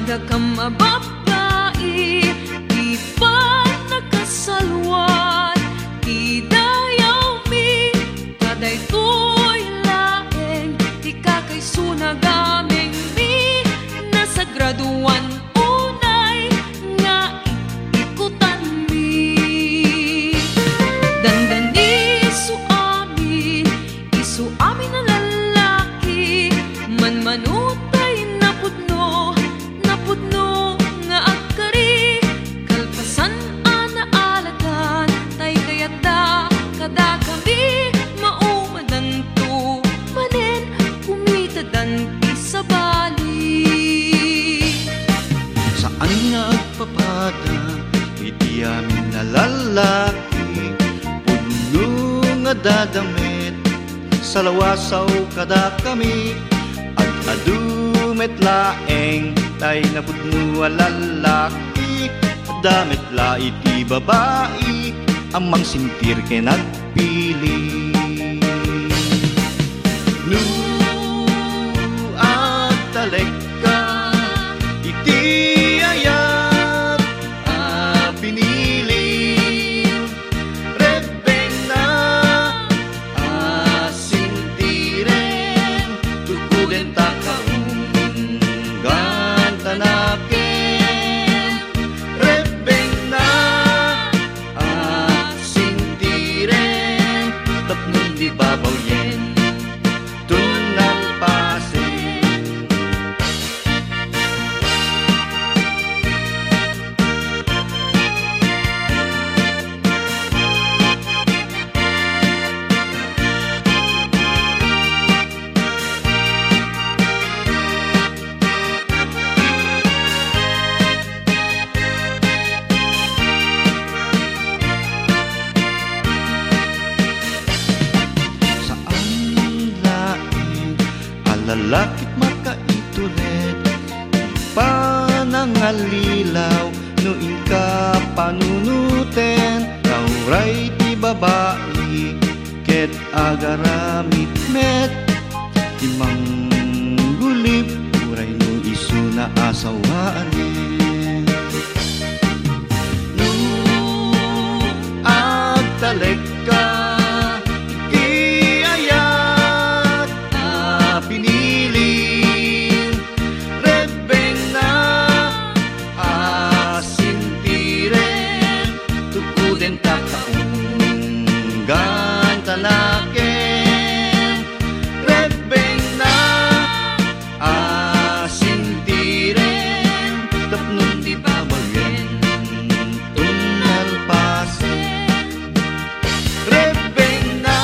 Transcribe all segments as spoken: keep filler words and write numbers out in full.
kada kam babae, di pa nakasalwan, di dayaw mi, kaday ko'y laeng, di ka kay sunagaming mi, nasa graduan unay, nga ikutan mi. Dandani isu amin, isu amin na lalaki, manmanutay napudno, napudno nga agkari, kalpasan ana alagan, tay kayata kada kami, maumadan to manen, kumitadan sa bali. Saan nga agpapada, iti amin na lalaki, pudno nga dadamit, sa lawasaw kada kami, at adumet laeng, tay nga pudno a lalaki, damit la iti babae, amang sintir ke nagpili. No agtalek ka, iti ayat a pinili, rebeng na a sintiren, tukuden ta kaunggan tanaken, rebeng na a sintiren, tapnon di babaw yen, tunang pasen. Lalakit makaitulet, panangalilaw, nuing ka panunuten, kauray ti babae, ket agaramit met, timang gulip, uray no isu na asawaan. No agtalek ka, kaunggan tanaken, rebeng na asintiren, tapnon di babayen, tunal pasen. Rebeng na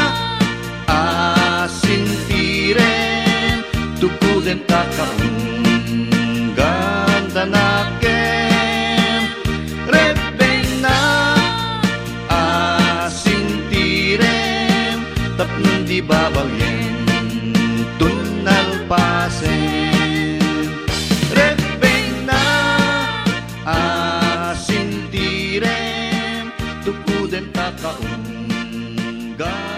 asintiren, tukuden ta kaunggan tanaken, rebeng na tapnon di babagyen, tunal pasen. Rebeng na asintiren, tukuden ta kaunggan.